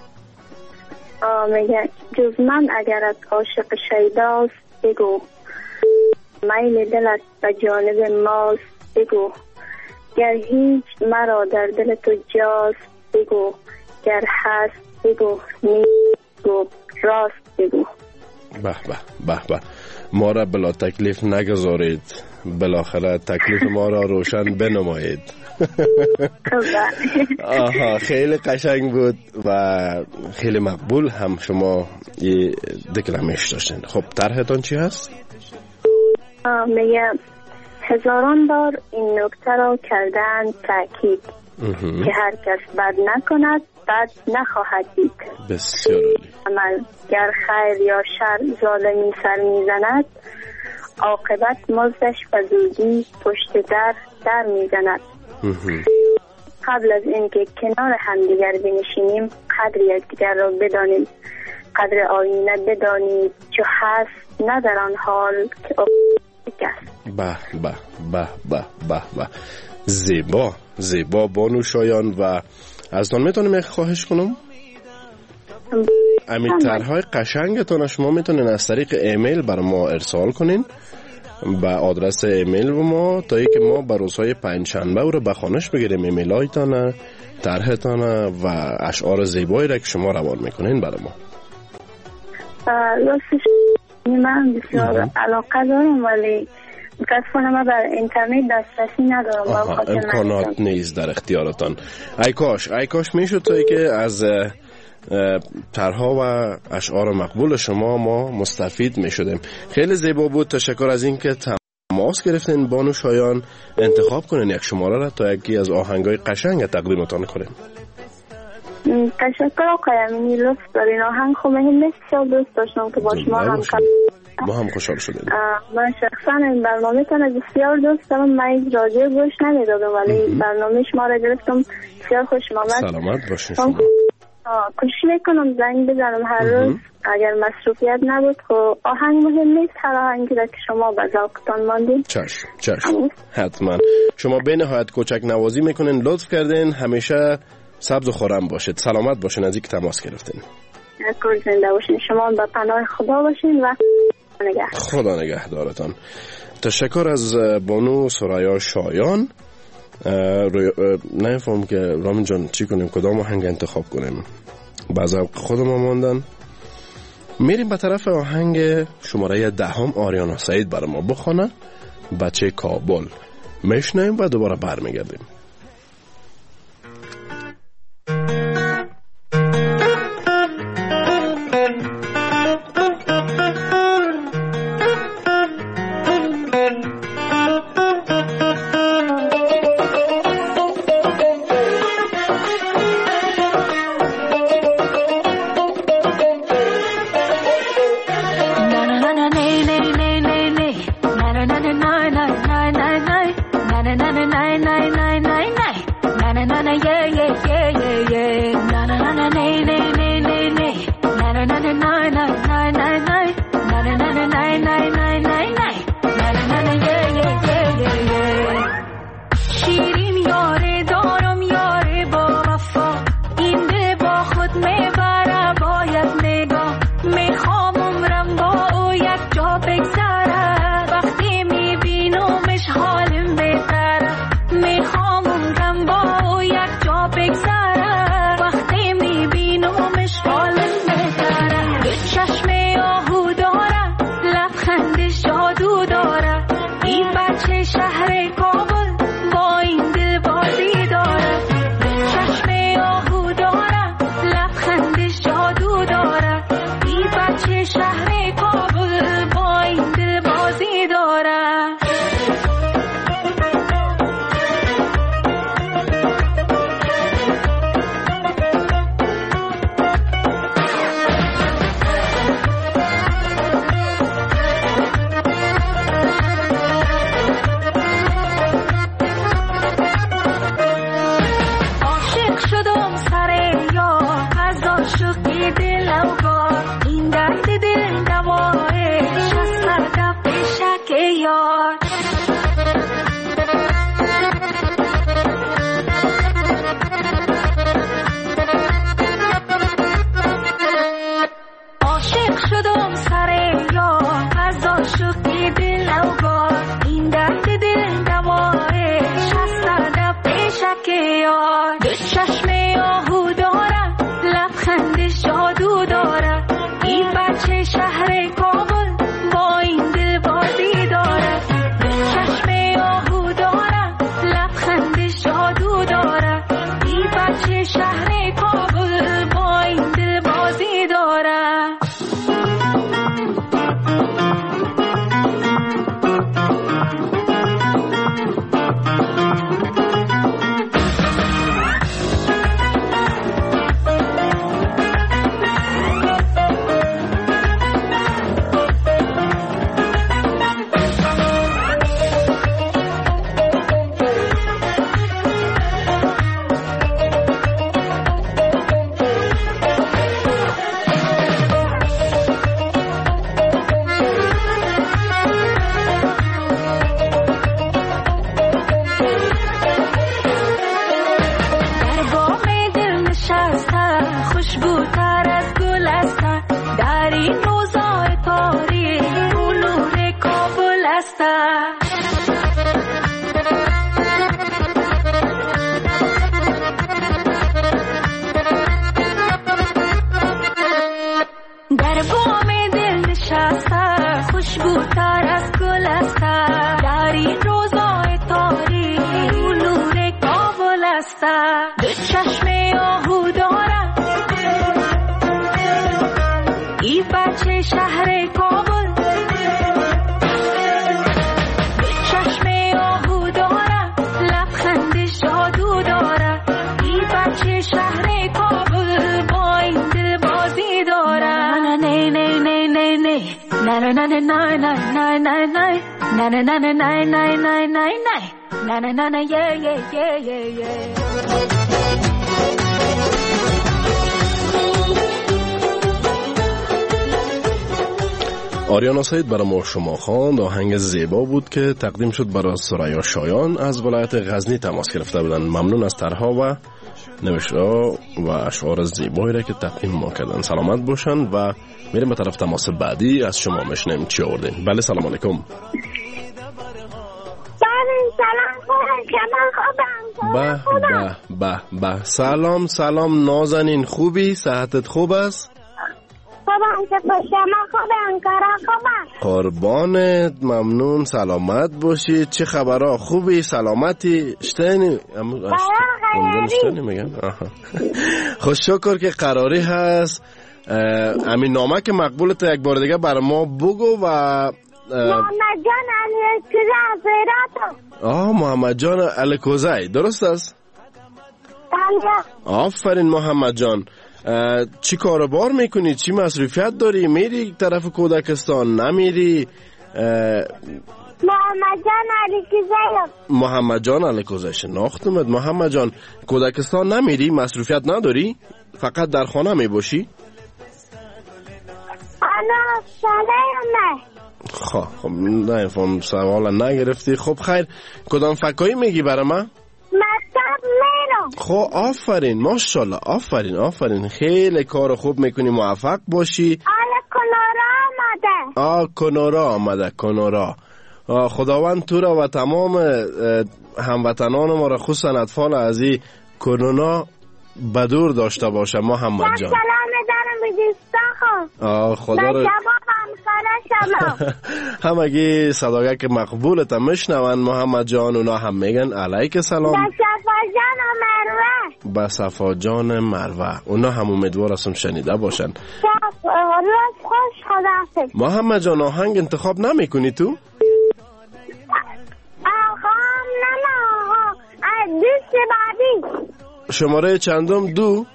میگه جز من اگرت عاشق شیداست بگو، میل دلت به جانب ماست بگو، گر هیچ مرا در دل تو جاست بگو، گر هست بگو، نیست بگو، راست بگو. به به به به. ما را بلا تکلیف نگذارید، بالاخره تکلیف ما را روشن بنمایید. آها، خیلی قشنگ بود و خیلی مقبول هم شما یه دکلمش داشتین. خب طرحتان چی هست؟ میگه هزاران بار این نکته را کردن تأکید که هر کس بد نکند بد نخواهد دید. بسیار عالی. عمل گر خیر یا شر ظالمی سر میزند، عاقبت مزدش و زودی پشت در در میزند. قبل از اینکه کنار همدیگر بنشینیم قدر یکدیگر را بدانیم، قدر آینه بدانید چو هست نه در آن حال که به به به به به به. زیبا زیبا بانو شایان. و از تان میتونم یک خواهش کنم؟ امیترهای قشنگتان شما میتونین از طریق ایمیل بر ما ارسال کنین به آدرس ایمیل و ما تا ای که ما بر روزهای پنجشنبه رو به خانش بگیریم ایمیل هایتان، طرحتان و اشعار زیبایی را که شما روان میکنین برای ما. راستش من بسیار علاقه دارم ولی متاسفانه من بر اینترنت دسترسی ندارم. آها، امکانات نیست در اختیارتان. ای کاش ای کاش میشد تا ای که از طرحها و اشعار مقبول شما ما مستفید میشدیم. خیلی زیبا بود. تشکر از این که تماس گرفتین بانو شایان. انتخاب کنین یک شماره را تا یکی از آهنگای قشنگ تقدیمتان کنیم. تشکر آقای امینی، لطف دارین. آهنگ خب من بسیار دوست داشتم که با شما هم ما هم خوشحال شدیم. من شخصا این برنامه تان بسیار دوست دارم. من راجع گوش نمیدادم ولی برنامه شما را گرفتم، بسیار خوشم آمد. سلامت باشین شما. کوشش میکنم زنگ بزنم هر روز. اگر مصروفیت نبود خب آهنگ مهم نیست، هر آهنگی را که شما به ذوقتان ماندین. چشم چشم حتما. شما به نهایت کوچک نوازی میکنین، لطف کردین. همیشه سبز و خرم باشید، سلامت باشین از اینکه تماس گرفتین. شکر، زنده باشین. شما به پناه خدا باشین و نگه. خدا نگهدارتان. تشکر از بانو سرایا شایان. نمیفهم که رامین جان چی کنیم، کدام آهنگ انتخاب کنیم؟ بعض خودم ماندن. میریم به طرف آهنگ شماره دهم. آریانا سعید برای ما بخونه، بچه کابل. میشنیم و دوباره برمیگردیم. na na na na na na na آریانا سعید برای ما شما خواند. آهنگ زیبا بود که تقدیم شد برای سریا شایان از ولایت غزنی تماس گرفته بودن. ممنون از طرحها و نوشته‌ها و اشعار زیبایی را که تقدیم ما کردن. سلامت باشن و میریم به طرف تماس بعدی. از شما میشنیم چی آوردین. بله سلام علیکم. به به به به سلام سلام نازنین، خوبی؟ صحتت خوب است؟ خوبم که شما خوبم، کارا خوبم. قربانت، ممنون، سلامت باشی. چه خبرها؟ خوبی؟ سلامتی؟ اشتنی؟ اشتنی میگم. خوش شکر که قراری هست. امین نامه که مقبولت یک بار دیگه بر ما بگو. و محمد جان الکوزی از هرات. آه محمد جان الکوزی، درست است؟ بله. آفرین محمد جان. چی کاروبار میکنی؟ چی مصروفیت داری؟ میری طرف کودکستان نمیری؟ محمد جان الکوزی. محمد جان الکوزی شناختمت. محمد جان کودکستان نمیری؟ مصروفیت نداری؟ فقط در خانه میباشی؟ انا سلام. خب خب نه فهم سوال نگرفتی. خب خیر، کدام فکایی میگی برای من؟ مکتب میرم. خب آفرین، ماشاءالله، آفرین آفرین، خیلی کار خوب میکنی، موفق باشی. آله کنارا آمده. آه کنارا آمده، کنارا. آه خداوند تو را و تمام هموطنان ما را، خصوصا اطفال از این کرونا بدور داشته باشه محمد جان. سلام دارم به دوستان. آه خدا رو همگی صداگه که مقبولت هم میشنون محمد جان، اونا هم میگن علیک سلام. به صفا جان مروه. به صفا جان مروه، اونا هم امیدوار هستم شنیده باشن. روز خوش، خداحافظ. محمد جان آهنگ انتخاب نمی کنی تو؟ آهام نه نه آها دوست بعدی. شماره چندم؟ دو؟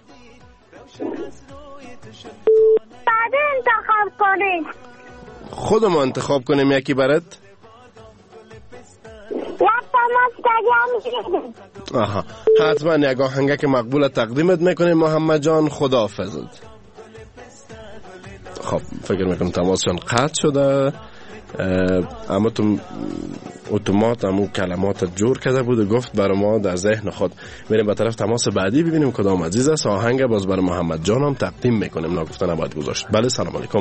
بعد انتخاب کنید. خودم انتخاب کنیم یکی برات؟ یک تماس کردیم. آها حتما یک آهنگه که مقبول تقدیمت میکنیم محمد جان. خداحافظت. خب فکر میکنم تماسشان قطع شده، اما تو اتومات همون کلمات جور کرده بود و گفت برای ما در ذهن خود. میریم به طرف تماس بعدی ببینیم کدام عزیز است. آهنگ باز برای محمد جان هم تقدیم میکنیم، نگفته نباید گذاشت. بله سلام علیکم.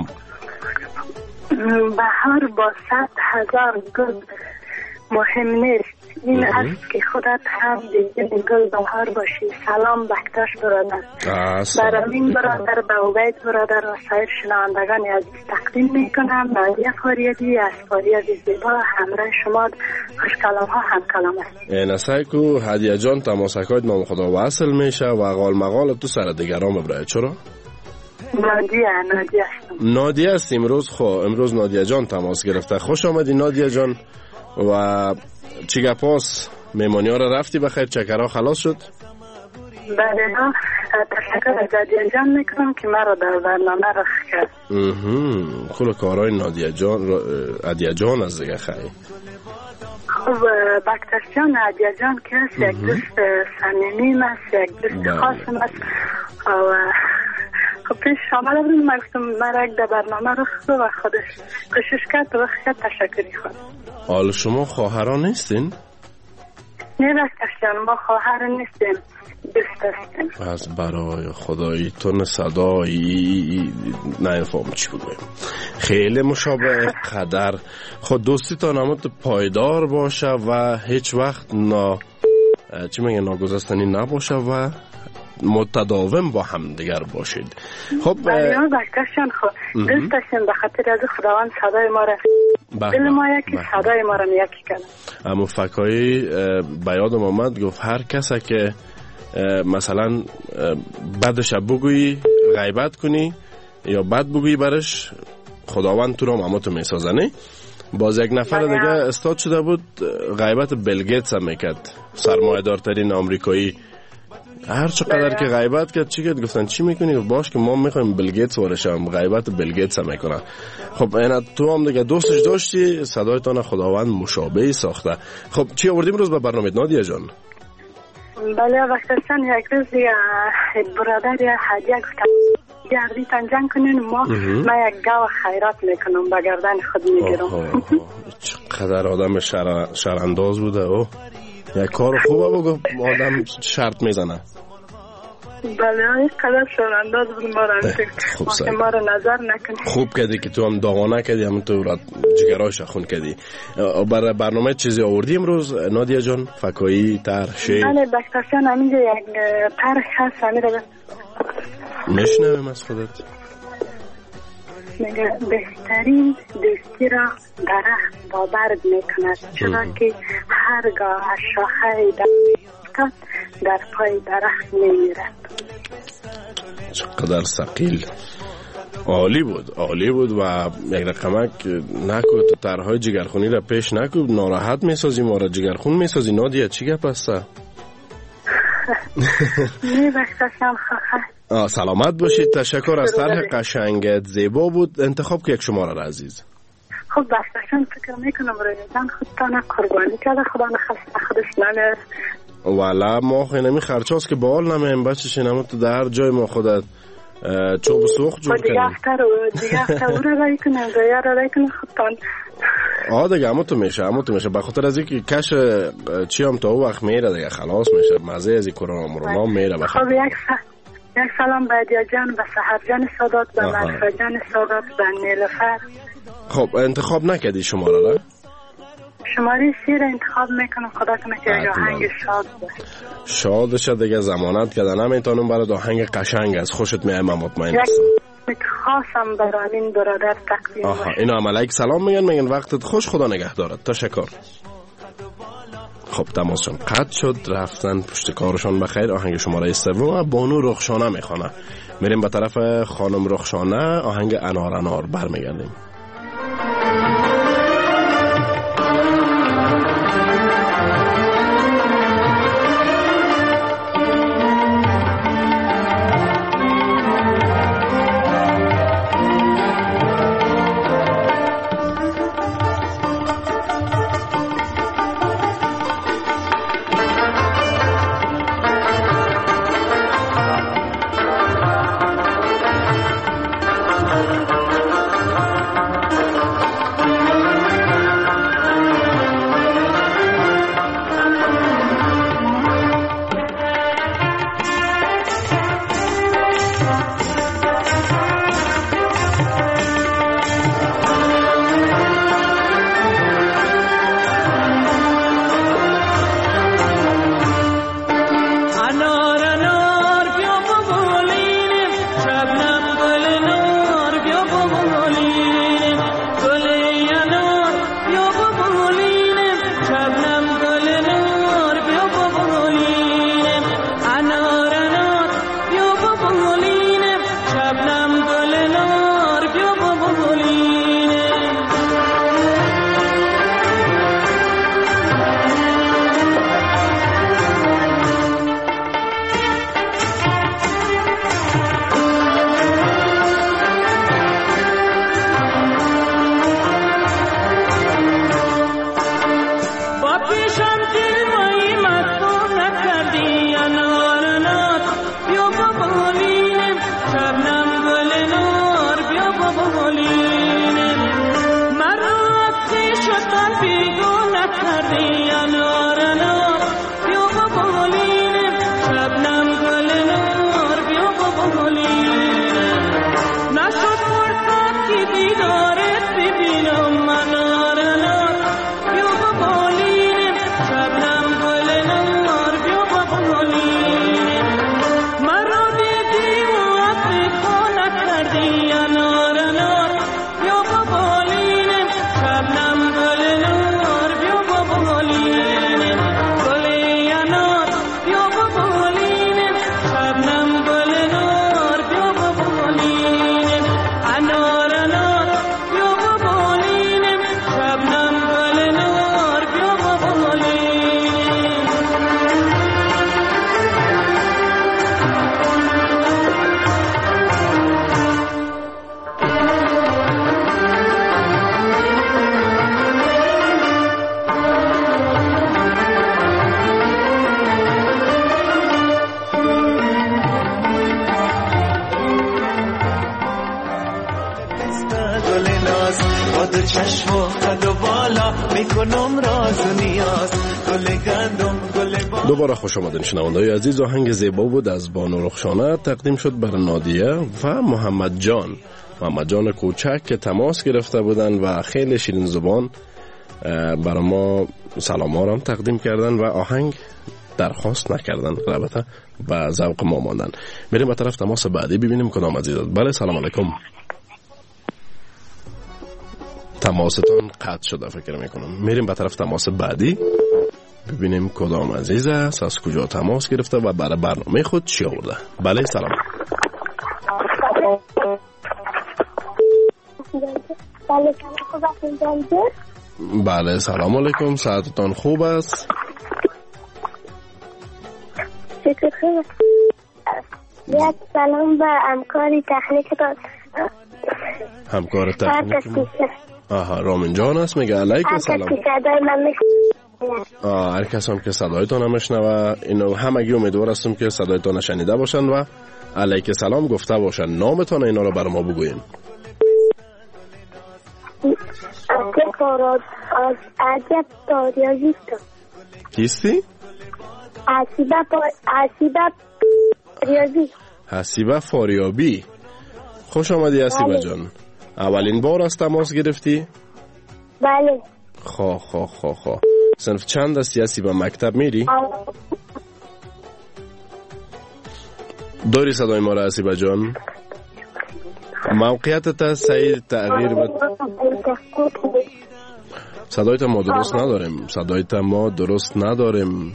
بهار با صد هزار گل مهم نیست، این است که خودت هم دیگه گل بهار باشی. سلام بکتاش برادر. برای این برادر به عبید برادر و سایر شنوندگان عزیز تقدیم میکنم. نادیه فاریدی از فاریاد زیبا همراه شما خوش کلام ها هم کلام است. این سعی کو هدیه جان تماسکات نام خدا وصل میشه و قال مقال تو سر دیگران ببره. چرا؟ نادیه نادیه نادیه است امروز. خب امروز نادیه جان تماس گرفته. خوش آمدی نادیه جان. و چی گپاس میمانی ها را رفتی بخیر؟ چکرها خلاص شد؟ بله ما تشکر از عدیه جان میکنم که مرا در برنامه رخ کرد. کل کارهای نادیه جان عدیه جان از دیگه خیلی خب بکتر جان عدیه جان که هست یک دوست صمیمیم است، یک دوست خاصم است و خب پیش شامل بودیم مگفتم مرا یک در برنامه رخ و خودش کشش کرد و خیلی تشکری خود. حال شما خواهران نیستین؟ نه بکتر جان ما خواهر نیستیم، دوست هستیم. از برای خدایی تون صدایی نفهم چی بگویم، خیلی مشابه قدر. خود دوستی تا نمت پایدار باشه و هیچ وقت نا چی میگه ناگذشتنی نباشه و متداوم با هم دیگر باشید. خب بله بکترشان خب دوست داشتیم به خاطر از خداوند صدای ما را دل ما یکی صدای ما را یکی کنه. اما فکایی به یادم آمد گفت هر کسی که مثلا بدش بگویی غیبت کنی یا بد بگویی برش خداوند تو را مامتو میسازنه. باز یک نفر دیگه استاد شده بود غیبت بیل گیتس هم میکرد، سرمایه دارترین آمریکایی. هر چقدر که غیبت کرد چی کرد گفتن چی میکنی؟ باش که ما میخوایم بیل گیتس وارشم، غیبت بیل گیتس هم میکنن. خب اینا تو هم دیگه دوستش داشتی، صدایتان خداوند مشابه ساخته. خب چی آوردیم روز به برنامه نادیه جان؟ بله وقتاً یک روز دیگه برادر یا هدیه گفتم گردی تنجان کنین ما من یک گاو خیرات میکنم با گردن خود میگیرم. چقدر آدم شر... شرانداز بوده او. یک کار خوبه بگو آدم شرط میزنه. بله یک قدر شرانداز بود ما را که ما را نظر نکنی. خوب کردی که تو هم داغانه کردی، هم تو را جگراش خون کردی. برای برنامه چیزی آوردی امروز نادیه جان؟ فکایی، طرح، شعر؟ بله بکترشان همینجا یک طرح هست همیره میشنویم از خودت. میگه بهترین دوستی را درخت با برگ میکند، چرا که هرگاه از شاخه درخت در پای درخت میمیرد. چقدر ثقیل. عالی بود، عالی بود و یک رقمک نکو تو طرحهای جگرخونی را پیش نکو، ناراحت میسازی ما را، جگرخون میسازی. نادیه چی گپ است؟ نه بخشم خواهد. آه سلامت باشید. تشکر از طرح قشنگت، زیبا بود. انتخاب که یک شماره را عزیز. خب بخشم فکر میکنم رایزن خودتان قربانی کرده، خدا نخسته خودش نمیرد. والا ما خیلی نمی خرچاست که بال نمیم بچه شنمو تو در جای ما خودت چوب سوخت جور کنیم. دیگه افتر و دیگه افتر او را رای کنیم رای را رای کنیم خودتان. آه دیگه همون تو میشه همون تو میشه بخاطر از اینکه کش چی هم تا او وقت میره دیگه خلاص میشه، مزه از این کرونا مرونا میره بخاطر. خب یک یک سلام به عدیه جان، به سحر جان سادات، به مرفه جان سادات، به نیلوفر. خب انتخاب نکردی شماره را؟ شماره سی را انتخاب میکنم، خدا کنه که آهنگ شاد باشه. شاد شد دیگه زمانت کردن نمیتونم برای آهنگ قشنگ است. خوشت میاد من مطمئن هستم. یک خاصم برای این برادر تقدیم آها اینو عملیک سلام میگن، میگن وقتت خوش، خدا نگهدارت. تشکر. خب تماسشون قطع شد، رفتن پشت کارشان بخیر. آهنگ شماره سوم بانو رخشانه میخوانه. میریم به طرف خانم رخشانه، آهنگ انار انار برمیگردیم. آتیشم دلمایی مستون نکردی انار انار بیا ببالینم شبنم گل نار بیا ببالینم مرا آتیشتان بیگو نکردی انار انار بیا ببالینم شبنم گل نار بیا ببالینم نشد فرصت که دیدارت ببینم انار انار بیا ببالینم شبنم گل نار بیا ببالینم مرا دیدی و عطفا نکردی انار انار بیا ببالینم شبنم گل نار بیا ببالینم گل انار بیا ببالینم شبنم گل نار بیا ببالینم انار انار بیا ببالینم شبنم گل نار بیا ببالینم گل ناز با دو چشم و قد و بالا میکنم راز و نیاز گل گندم گل با دوباره خوش آمدین شنونده‌های عزیز. آهنگ زیبا بود از بانو رخشانه تقدیم شد بر نادیه و محمد جان محمد جان کوچک که تماس گرفته بودن و خیلی شیرین زبان برای ما سلام ها هم تقدیم کردن و آهنگ درخواست نکردن، البته و ذوق ما ماندن. بریم به طرف تماس بعدی ببینیم کدام عزیز. بله سلام علیکم. تماستان قطع شده فکر میکنم. میریم به طرف تماس بعدی ببینیم کدام عزیز است، از کجا تماس گرفته و برای برنامه خود چی آورده. بله سلام. بله سلام علیکم، ساعتتان خوب است؟ شکر خوب. یک سلام به همکاری تکنیکتان. همکار تکنیک آها رامین جان است. میگه علیکم سلام. آه هر کس هم که صدایتان هم میشنوه اینو همگی امیدوار هستم که صدایتان شنیده باشن و علیکم سلام گفته باشن. نامتان اینا رو برای ما بگوین. از عجب تاریازیست. کیستی؟ حسیبه فاریابی. حسیبه فاریابی. خوش آمدی حسیبه جان. اولین بار از تماس گرفتی؟ بله. خواه خواه خواه خواه. صنف چند است حسیبه؟ مکتب میری؟ داری صدای ما را حسیبه جان؟ موقعیتت صحیح تغییر بد. صدایت ما درست نداریم. صدایت ما درست نداریم.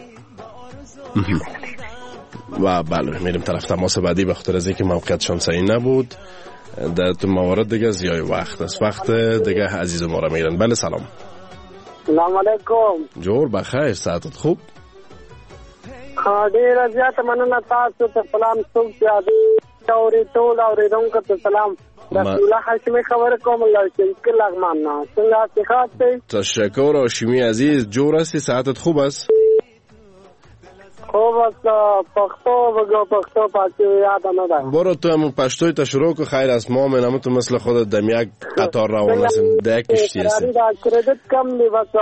و بله میریم طرف تماس بعدی به خاطر از اینکه موقعیتشان صحیح نبود. در تو موارد دیگه زیای وقت است. وقت دیگه عزیز ما را میرن. بله سلام. سلام علیکم. جور بخیر، ساعتت خوب؟ ډیر زیات مننه تاسو ته سلام صبح یاد اوري ټول اوریدونکو ته سلام. رسول الله هاشمي خبر کوم الله چې لغمان نه څنګه ښه تاسو؟ تشکر هاشمی عزیز. جور هستی؟ ساعتت خوب است؟ خوب است. پښتو وګو پښتو پاتې یاد نه ده. برو تو هم پښتوی ته شروع کو. خیر است. ما منم تو مثل خودت دم یک قطار روان هستیم. ده یک کشتی هستیم. کردیت کم دی بس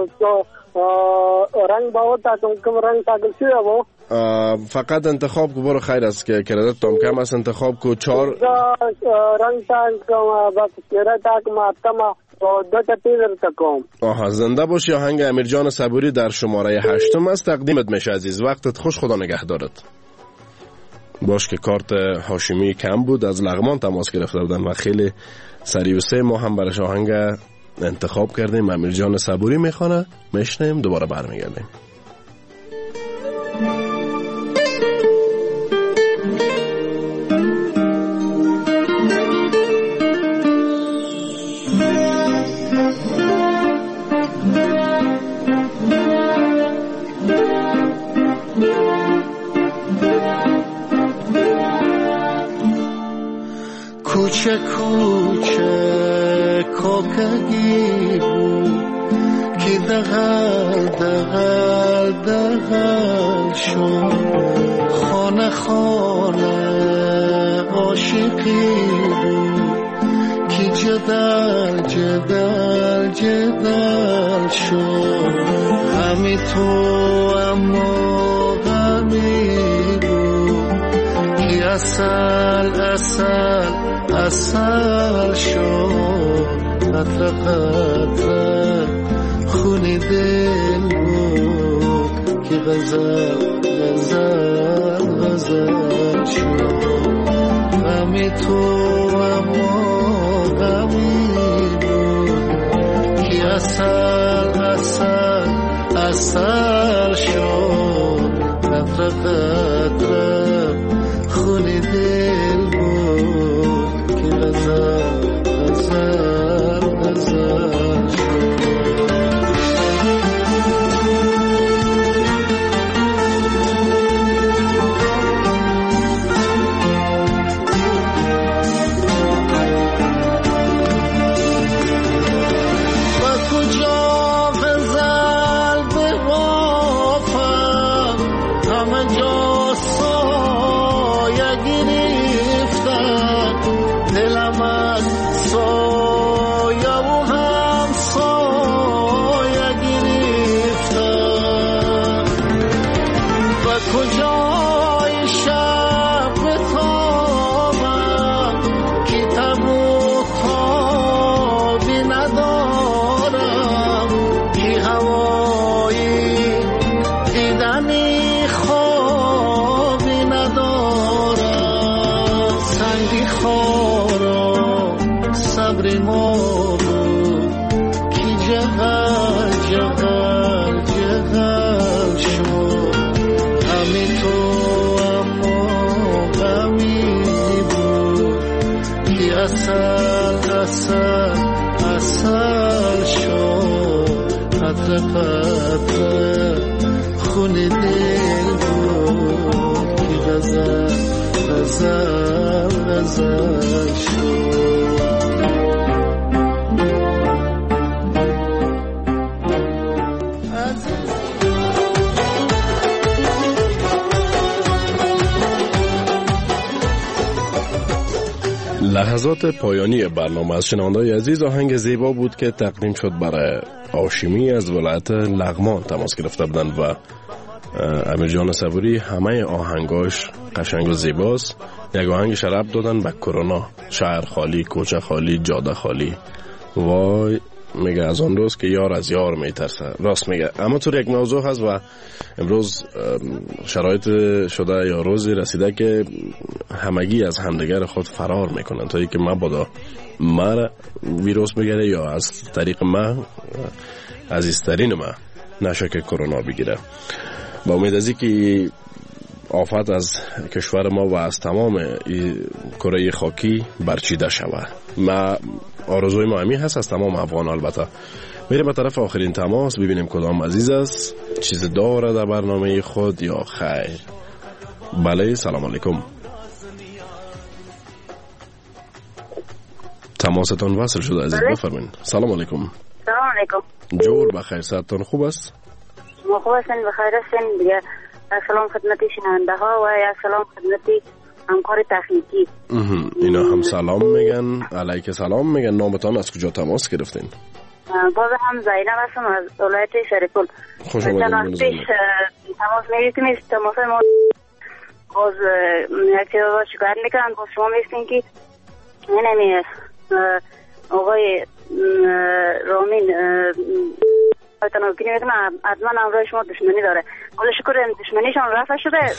رنگ باور تا کوم رنگ تاگل شوی وو. فقط انتخاب کو. برو خیر است که کردیت تام کم است. انتخاب کو. چهار رنگ تا بس کردیت تا ما تما دو تا تیزر تکوم. آها زنده باشی. آهنگ امیرجان صبوری در شماره هشتم است تقدیمت میشه عزیز. وقتت خوش. خدا نگهدارت. باش که کارت هاشمی کم بود از لغمان تماس گرفته بودن و خیلی سریع و سه ما هم برش آهنگ انتخاب کردیم. امیرجان صبوری میخوانه. میشنیم دوباره برمیگردیم. کوچه کوچه کوکگی بود که دغل دغل دغل شد خانه خانه عاشقی بود که جدل جدل جدل شد همی تو اما غمی بود که اصل اصل اصل شد قطره قطره خونی دل بود که غزل غزل غزل شد غمی تو اما غمی بود که اصل اصل اصل شد قطره قطره خونی دل بود که غزل غزل غزل شد اصل اصل اصل شد قطره قطره خونی دل بود که غزل غزل غزل شد لحظات پایانی برنامه از شنونده‌های عزیز آهنگ زیبا بود که تقدیم شد برای هاشمی از ولایت لغمان تماس گرفته بودند و امیر جان صبوری همه آهنگاش قشنگ و زیباست. یک آهنگ شراب دادن به کرونا، شهر خالی، کوچه خالی، جاده خالی. وای میگه از اون روز که یار از یار میترسه. راست میگه. اما طور یک موضوع هست و امروز شرایط شده یا روزی رسیده که همگی از همدیگر خود فرار میکنن تا اینکه مبادا ما ویروس بگیره یا از طریق ما عزیزترین ما نشه که کرونا بگیره. با امید از اینکه آفت از کشور ما و از تمام کره خاکی برچیده شود. ما آرزوی ما همین هست از تمام افغان. البته میریم به طرف آخرین تماس ببینیم کدام عزیز است، چیز داره در برنامه خود یا خیر. بله سلام علیکم. تماستان وصل شده عزیز، بفرمایید. سلام علیکم. سلام علیکم. جور بخیر، صحتتان خوب است؟ شما خوب هستین؟ بخیر هستین؟ دیگه سلام خدمت شنونده ها و یا سلام خدمت همکار تکنیکی. اینا هم سلام میگن. علیک سلام میگن. نامتان از کجا تماس گرفتین؟ باز هم زینب هستم از ولایت شریف‌ال. خوش آمدید. پیش تماس میگیریم. تماس ما باز یک چیز رو شکایت میکنن. باز شما میستین که اینمی آقای رامین تنوکینی میکنه حتما همراه شما دشمنی داره. حالا شکر دشمنیشان رفع شده.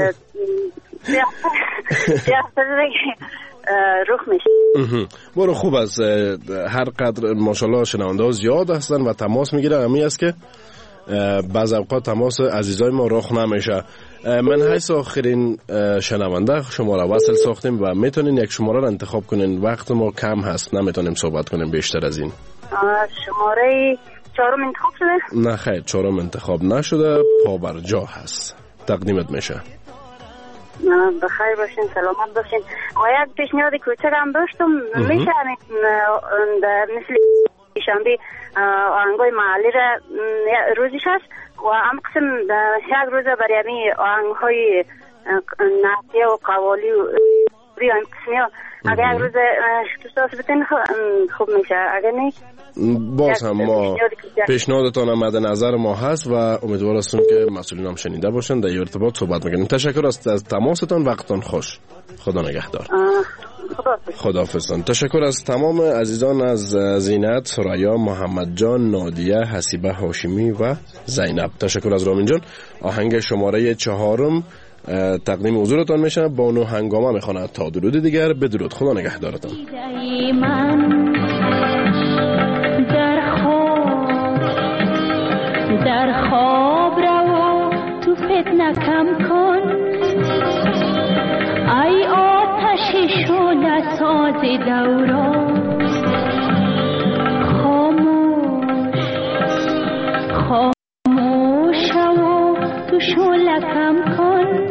یه هفته دیگه رخ میشه. برو خوب است. هر قدر ماشاءالله شنونده ها زیاد هستن و تماس میگیره. همی است که بعض اوقات تماس عزیزای ما رخ نمیشه. من حیث آخرین شنونده شما را وصل ساختیم و میتونین یک شماره را انتخاب کنین. وقت ما کم هست، نمیتونیم صحبت کنیم بیشتر از این. شماره چهارم انتخاب شده؟ نه خیر، چهارم انتخاب نشده، پا بر جا هست. تقدیمت میشه. بخیر باشین، سلامت باشین. و یک پیشنهاد کوچک هم داشتم. میشه مثل شنبه آهنگای محلی را روزش هست و هم قسم یک روز برای همی آهنگهای نعتیه و قوالی و این قسمی ها اگر یک روز شکستاس بتین خوب میشه. اگر نه باز هم ما پیشنهادتان هم مد نظر ما هست و امیدوار هستیم که مسئولین هم شنیده باشند. در این ارتباط صحبت میکنیم. تشکر از تماستان. وقتتان خوش. خدا نگهدار. خداحافظتان. تشکر از تمام عزیزان، از زینت، ثریا، محمد جان، نادیه، حسیبه هاشمی و زینب. تشکر از رامین جان. آهنگ شماره چهارم تقدیم حضورتان میشه. بانو هنگامه میخواند. تا درود دیگر بدرود. خدا نگهدارتان. در خواب رو تو فتنه کم کن، ای آتش شعله ساز دوران، خاموش خاموش و تو شعله کم کن.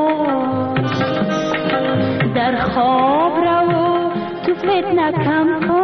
در خواب رو تو فتنه کم کن.